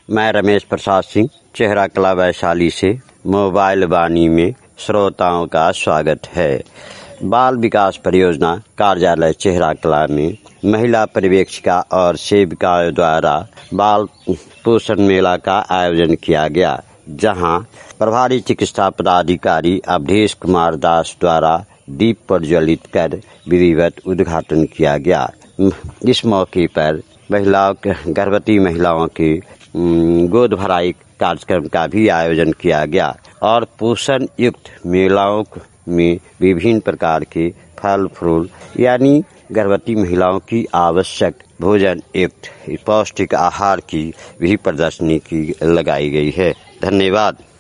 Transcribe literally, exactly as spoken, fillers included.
मैं रमेश प्रसाद सिंह चेहरा कला वैशाली से मोबाइल वाणी में श्रोताओं का स्वागत है। बाल विकास परियोजना कार्यालय चेहरा कला में महिला पर्यवेक्षिका और सेविकाओं द्वारा बाल पोषण मेला का आयोजन किया गया, जहां प्रभारी चिकित्सा पदाधिकारी अवधेश कुमार दास द्वारा दीप प्रज्वलित कर विधिवत उद्घाटन किया गया। इस मौके पर महिलाओं गर्भवती महिलाओं के गोद भराई कार्यक्रम का भी आयोजन किया गया और पोषण युक्त मेलाओं में विभिन्न प्रकार के फल फूल यानी गर्भवती महिलाओं की आवश्यक भोजन युक्त पौष्टिक आहार की भी प्रदर्शनी की लगाई गई है। धन्यवाद।